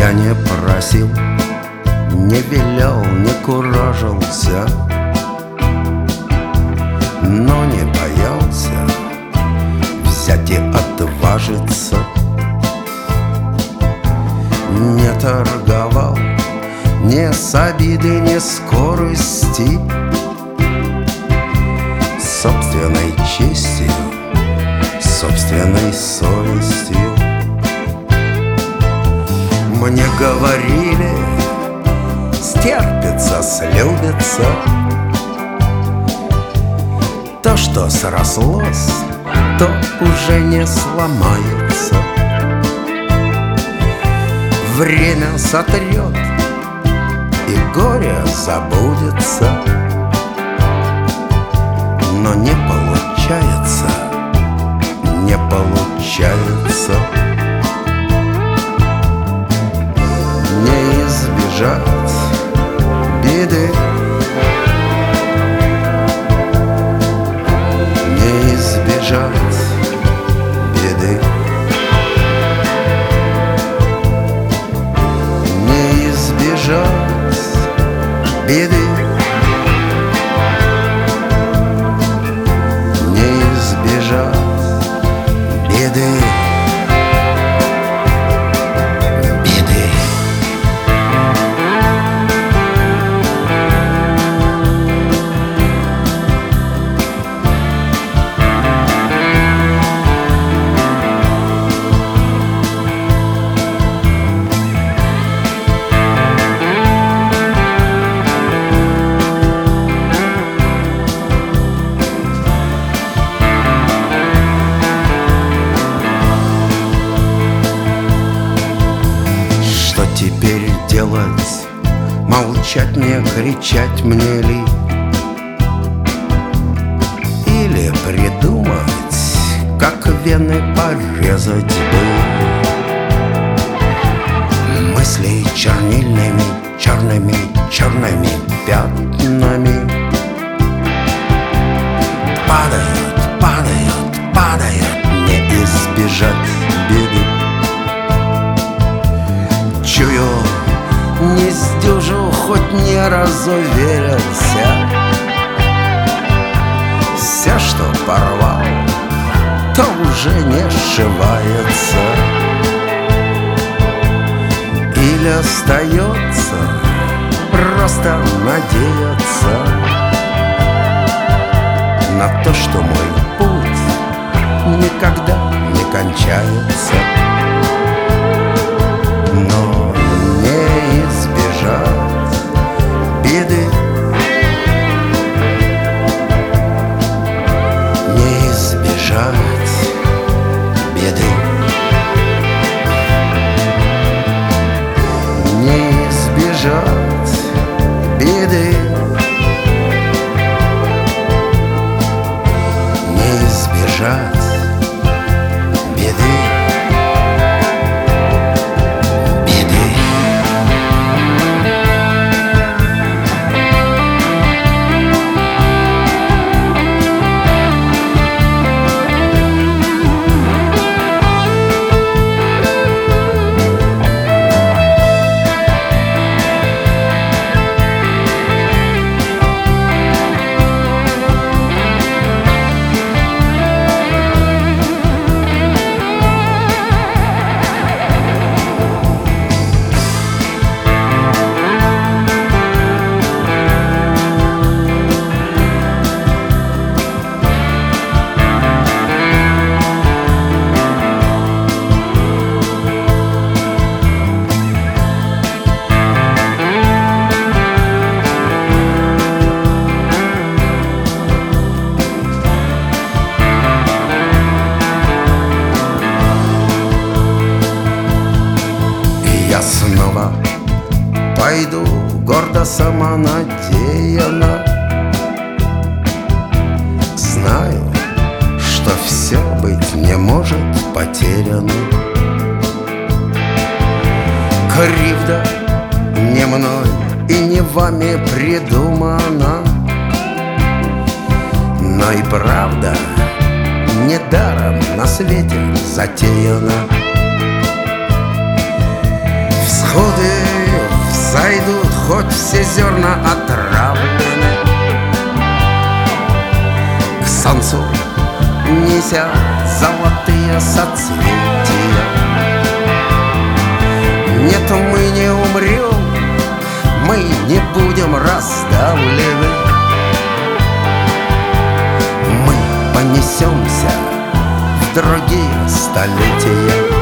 Я не просил, не велел, не куражился, но не боялся взять и отважиться. Не торговал ни с обиды, ни скорости, собственной честью, собственной совестью. Мне говорили, стерпится, слюбится. То, что срослось, то уже не сломается. Время сотрет, и горе забудется. Но не получается, не получается. Не избежать беды, не избежать беды, не избежать беды, не избежать беды. Теперь делать, молчать мне, кричать мне ли? Или придумать, как вены порезать бы? Мысли чернильными, черными, черными пятнами падают, падают, падают, не избежать беды. Чую, не сдюжу, хоть не разуверился. Все, что порвал, то уже не сшивается. Или остается просто надеяться на то, что мой путь никогда не кончается. Но не избежать беды, не избежать беды, не избежать беды, не избежать беды. Снова пойду гордо, самонадеянно. Знаю, что все быть не может потеряно. Кривда не мной и не вами придумана, но и правда недаром на свете затеяна. Всходы взойдут, хоть все зерна отравлены, к солнцу неся золотые соцветия. Нет, мы не умрем, мы не будем раздавлены. Мы понесемся в другие столетия.